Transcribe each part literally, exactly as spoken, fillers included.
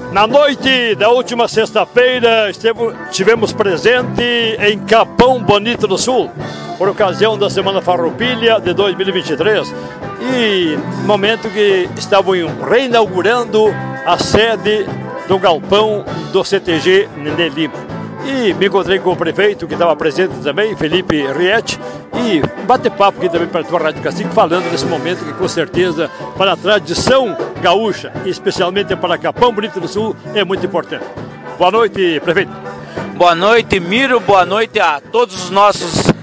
Na noite da última sexta-feira, estivemos presente em Capão Bonito do Sul, por ocasião da Semana Farroupilha de dois mil e vinte e três, e momento que estavam reinaugurando a sede do galpão do C T G Nenê Lima. E me encontrei com o prefeito, que estava presente também, Felipe Rietti, e bate papo aqui também para a tua Rádio Cacique, falando nesse momento que, com certeza, para a tradição gaúcha, e especialmente para Capão Bonito do Sul, é muito importante. Boa noite, prefeito. Boa noite, Miro. Boa noite a todos os nossos uh,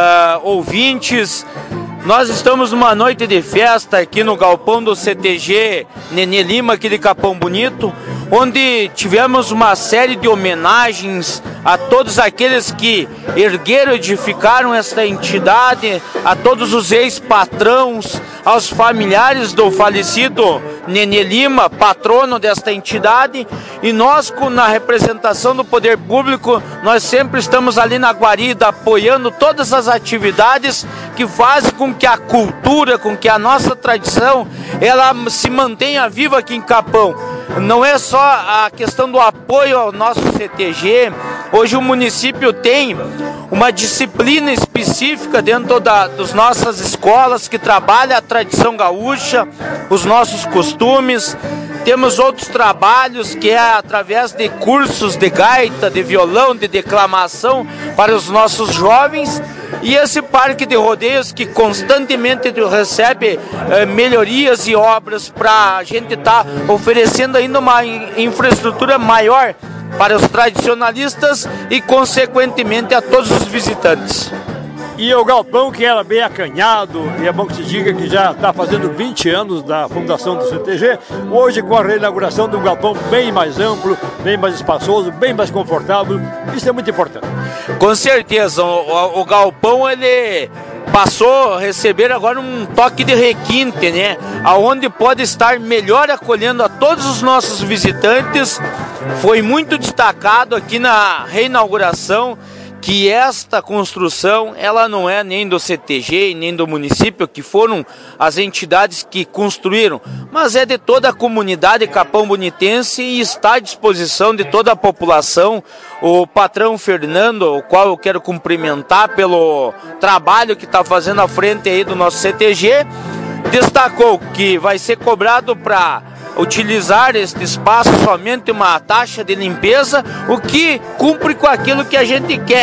ouvintes. Nós estamos numa noite de festa aqui no galpão do C T G Nenê Lima, aqui de Capão Bonito, onde tivemos uma série de homenagens a todos aqueles que ergueram e edificaram esta entidade, a todos os ex-patrões, aos familiares do falecido Nenê Lima, patrono desta entidade, e nós, na representação do poder público, nós sempre estamos ali na guarida apoiando todas as atividades que fazem com que a cultura, com que a nossa tradição, ela se mantenha viva aqui em Capão. Não é só a questão do apoio ao nosso C T G. Hoje o município tem uma disciplina específica dentro da, das nossas escolas que trabalha a tradição gaúcha, os nossos costumes. Temos outros trabalhos que é através de cursos de gaita, de violão, de declamação para os nossos jovens. E esse parque de rodeios que constantemente recebe eh, melhorias e obras para a gente estar tá oferecendo ainda uma infraestrutura maior para os tradicionalistas e, consequentemente, a todos os visitantes. E o galpão, que era bem acanhado, e é bom que se diga que já está fazendo vinte anos da fundação do C T G, hoje com a reinauguração de um galpão bem mais amplo, bem mais espaçoso, bem mais confortável, isso é muito importante. Com certeza, o, o, o galpão ele passou a receber agora um toque de requinte, né? Aonde pode estar melhor acolhendo a todos os nossos visitantes. Foi muito destacado aqui na reinauguração que esta construção, ela não é nem do C T G, nem do município, que foram as entidades que construíram, mas é de toda a comunidade capão bonitense e está à disposição de toda a população. O patrão Fernando, o qual eu quero cumprimentar pelo trabalho que está fazendo à frente aí do nosso C T G, destacou que vai ser cobrado para utilizar este espaço somente uma taxa de limpeza, o que cumpre com aquilo que a gente quer,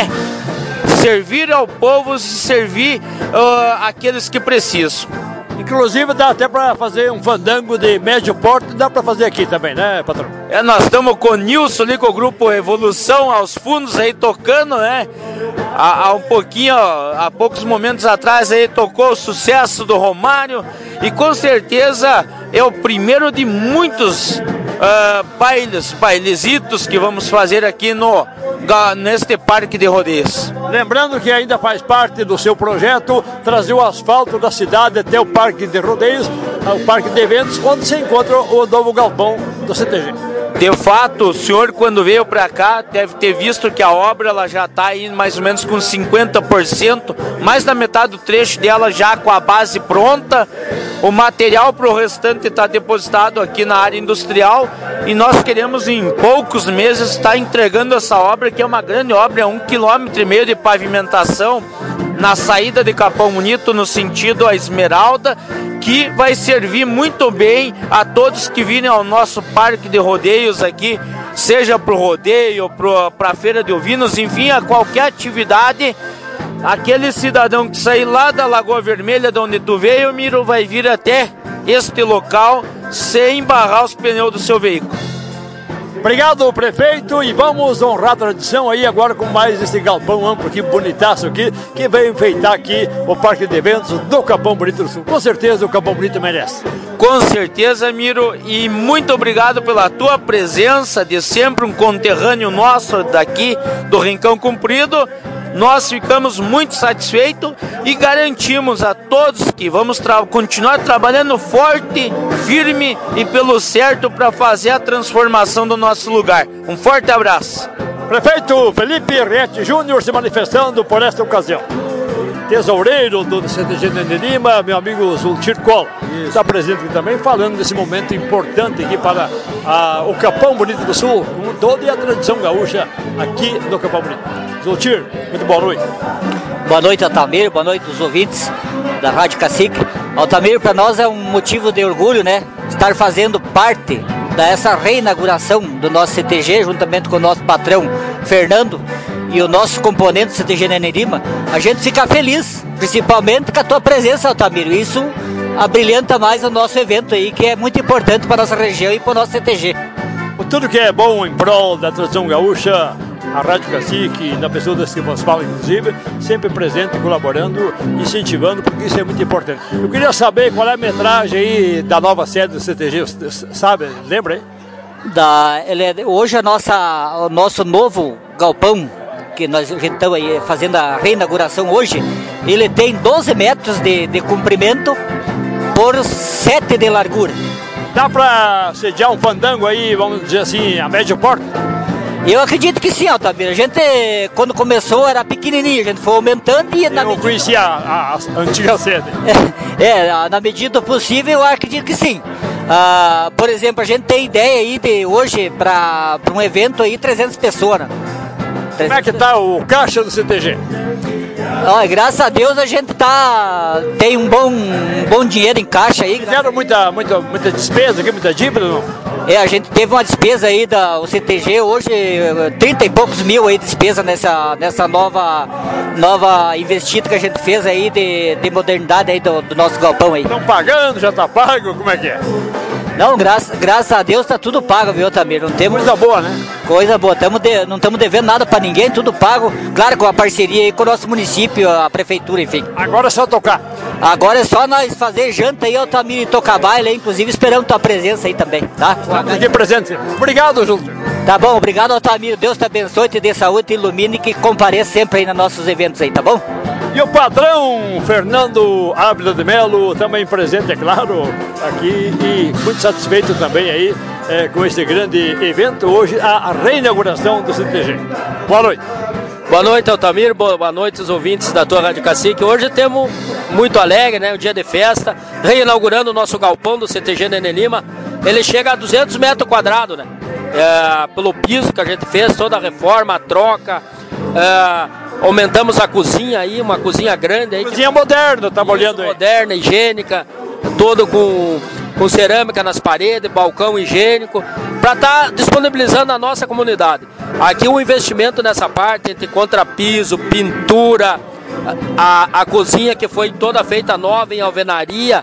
servir ao povo e servir uh, aqueles que precisam. Inclusive dá até para fazer um fandango de médio porte, dá para fazer aqui também, né, patrão? É, nós estamos com o Nilson ali, com o grupo Revolução, aos fundos aí tocando, né? Há, há um pouquinho, há poucos momentos atrás aí tocou o sucesso do Romário, e com certeza é o primeiro de muitos uh, bailes, bailesitos que vamos fazer aqui no, neste parque de rodeios. Lembrando que ainda faz parte do seu projeto trazer o asfalto da cidade até o parque de rodeios, o parque de eventos, onde se encontra o novo galpão do C T G. De fato, o senhor, quando veio para cá, deve ter visto que a obra ela já está aí mais ou menos com cinquenta por cento, mais da metade do trecho dela já com a base pronta. O material para o restante está depositado aqui na área industrial, e nós queremos em poucos meses estar entregando essa obra, que é uma grande obra, é um quilômetro e meio de pavimentação na saída de Capão Bonito no sentido a Esmeralda, que vai servir muito bem a todos que virem ao nosso parque de rodeios aqui, seja para o rodeio, para a feira de ovinos, enfim, a qualquer atividade. Aquele cidadão que sair lá da Lagoa Vermelha, de onde tu veio, Miro, vai vir até este local sem embarrar os pneus do seu veículo. Obrigado, prefeito, e vamos honrar a tradição aí agora com mais esse galpão amplo aqui, bonitaço aqui, que veio enfeitar aqui o parque de eventos do Capão Bonito do Sul. Com certeza o Capão Bonito merece. Com certeza, Miro, e muito obrigado pela tua presença, de sempre um conterrâneo nosso daqui do Rincão Comprido. Nós ficamos muito satisfeitos e garantimos a todos que vamos tra- continuar trabalhando forte, firme e pelo certo para fazer a transformação do nosso lugar. Um forte abraço. Prefeito Felipe Rietti Júnior se manifestando por esta ocasião. tesoureiro do C T G Nenê Lima, meu amigo Zultir Cola. Está presente aqui também, falando desse momento importante aqui para a, o Capão Bonito do Sul, com toda a tradição gaúcha aqui no Capão Bonito. Zultir, muito boa noite. Boa noite, Altamiro, boa noite aos ouvintes da Rádio Cacique. Altamiro, para nós é um motivo de orgulho, né? Estar fazendo parte dessa reinauguração do nosso C T G, juntamente com o nosso patrão Fernando e o nosso componente do C T G Nenê Lima. A gente fica feliz, principalmente com a tua presença, Altamiro. Isso abrilhanta mais o nosso evento aí, que é muito importante para a nossa região e para o nosso C T G. Tudo que é bom em prol da tradição gaúcha, a Rádio Cacique, na pessoa das que vos falam, inclusive, sempre presente, colaborando, incentivando, porque isso é muito importante. Eu queria saber qual é a metragem aí da nova sede do C T G, sabe? Lembra aí? Da, ele é, hoje a nossa, o nosso novo galpão, que nós estamos aí fazendo a reinauguração hoje, ele tem doze metros de, de comprimento por sete de largura. Dá para sediar um fandango aí, vamos dizer assim, a médio porte? Eu acredito que sim, Altamiro. A gente, quando começou, era pequenininho, a gente foi aumentando e... Eu na não medida... conhecia a, a antiga sede. É, é, na medida do possível, eu acredito que sim. Ah, por exemplo, a gente tem ideia aí de hoje, para um evento aí, trezentas pessoas, né? Como é que tá o caixa do C T G? Ó, graças a Deus a gente tá, tem um bom, um bom dinheiro em caixa aí. Fizeram muita, muita, muita despesa aqui, muita dívida, não? É, a gente teve uma despesa aí da o C T G hoje, trinta e poucos mil aí de despesa nessa, nessa nova, nova investida que a gente fez aí de, de modernidade aí do, do nosso galpão aí. Estão pagando, já tá pago, como é que é? Não, graças, graças a Deus tá tudo pago, viu, Altamiro? Não temos... Coisa boa, né? Coisa boa, tamo de, não estamos devendo nada para ninguém, tudo pago. Claro, com a parceria aí com o nosso município, a prefeitura, enfim. Agora é só tocar. Agora é só nós fazer janta aí, Altamiro, e tocar baile, inclusive esperando tua presença aí também, tá? Estamos aqui presente. Obrigado, Júlio. Tá bom, obrigado, Altamiro. Deus te abençoe, te dê saúde, te ilumine e que compareça sempre aí nos nossos eventos aí, tá bom? E o patrão Fernando Ávila de Melo, também presente, é claro, aqui e muito satisfeito também aí é, com este grande evento, hoje a reinauguração do C T G. Boa noite. Boa noite, Altamiro, boa noite os ouvintes da tua Rádio Cacique. Hoje temos muito alegre, né, um dia de festa, reinaugurando o nosso galpão do C T G Nenê Lima. Ele chega a duzentos metros quadrados, né, é, pelo piso que a gente fez, toda a reforma, a troca, é, aumentamos a cozinha aí, uma cozinha grande. Aí, cozinha que... moderna, tá olhando aí. Moderna, higiênica, todo com, com cerâmica nas paredes, balcão higiênico, para estar tá disponibilizando a nossa comunidade. Aqui um investimento nessa parte, entre contrapiso, pintura, a, a cozinha que foi toda feita nova em alvenaria,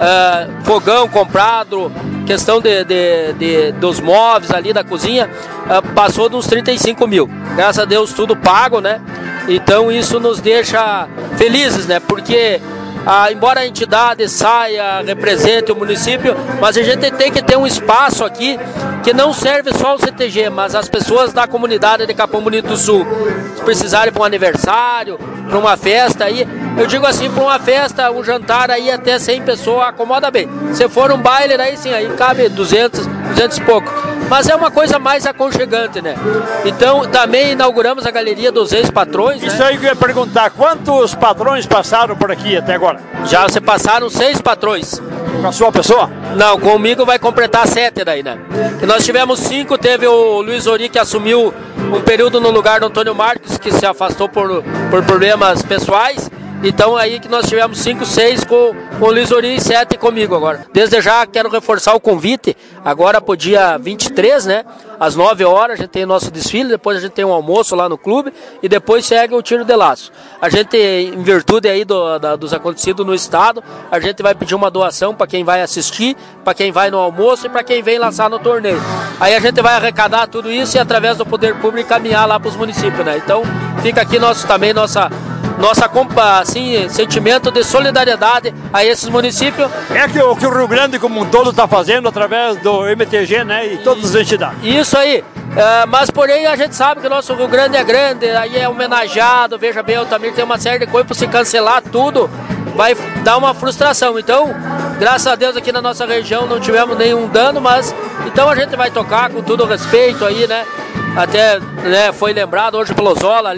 uh, fogão comprado, questão de, de, de, dos móveis ali da cozinha, uh, passou de uns trinta e cinco mil. Graças a Deus tudo pago, né? Então isso nos deixa felizes, né? Porque ah, embora a entidade saia, represente o município, mas a gente tem que ter um espaço aqui que não serve só ao C T G, mas as pessoas da comunidade de Capão Bonito do Sul. Se precisarem para um aniversário, para uma festa aí, eu digo assim, para uma festa, um jantar aí até cem pessoas acomoda bem. Se for um baile, aí sim, aí cabe duzentos, duzentos e pouco. Mas é uma coisa mais aconchegante, né? Então, também inauguramos a galeria dos ex-patrões. Isso, né? Aí que eu ia perguntar, quantos patrões passaram por aqui até agora? Já se passaram seis patrões. Com a sua pessoa? Não, comigo vai completar sete daí, né? E nós tivemos cinco, teve o Luiz Ori que assumiu um período no lugar do Antônio Marques, que se afastou por, por problemas pessoais. Então aí que nós tivemos cinco, seis com, com o Luiz Ori e sete comigo agora. Desde já quero reforçar o convite, agora pro dia vinte e três, né? Às nove horas a gente tem o nosso desfile, depois a gente tem um almoço lá no clube e depois segue o tiro de laço. A gente, em virtude aí do, da, dos acontecidos no estado, a gente vai pedir uma doação para quem vai assistir, para quem vai no almoço e para quem vem lançar no torneio. Aí a gente vai arrecadar tudo isso e através do poder público caminhar lá para os municípios, né? Então fica aqui nosso, também nossa... nossa assim, sentimento de solidariedade a esses municípios. É que o que o Rio Grande como um todo está fazendo através do M T G, né, e todas as entidades. Isso aí, é, mas porém a gente sabe que o nosso Rio Grande é grande, aí é homenageado, veja bem, o Altamiro tem uma série de coisas para se cancelar tudo, vai dar uma frustração. Então, graças a Deus aqui na nossa região não tivemos nenhum dano, mas então a gente vai tocar com todo o respeito aí, né? Até, né, foi lembrado hoje pelo Zola ali,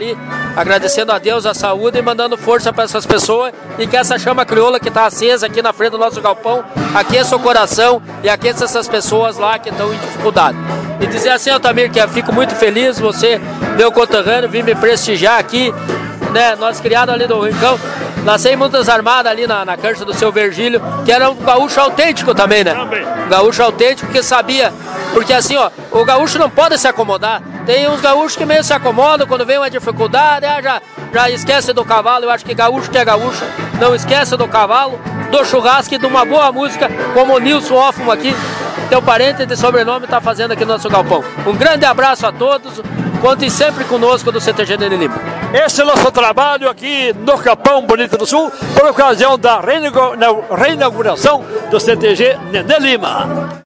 agradecendo a Deus a saúde e mandando força para essas pessoas e que essa chama crioula que está acesa aqui na frente do nosso galpão aqueça o coração e aqueça essas pessoas lá que estão em dificuldade. E dizer assim, Altamir, que eu fico muito feliz, você, meu conterrâneo, vir me prestigiar aqui, né? Nós criados ali do Rincão, nasci em Muitas Armadas ali na, na cancha do seu Virgílio, que era um gaúcho autêntico também, né? Também. Gaúcho autêntico que sabia, porque assim, ó, o gaúcho não pode se acomodar. Tem uns gaúchos que meio se acomodam quando vem uma dificuldade, ah, já, já esquece do cavalo. Eu acho que gaúcho que é gaúcho não esquece do cavalo, do churrasco e de uma boa música, como o Nilson Hoffman aqui, teu parente de sobrenome, está fazendo aqui no nosso galpão. Um grande abraço a todos, contem sempre conosco do C T G Nenê Lima. Esse é o nosso trabalho aqui no Capão Bonito do Sul, por ocasião da reinauguração do C T G Nenê Lima.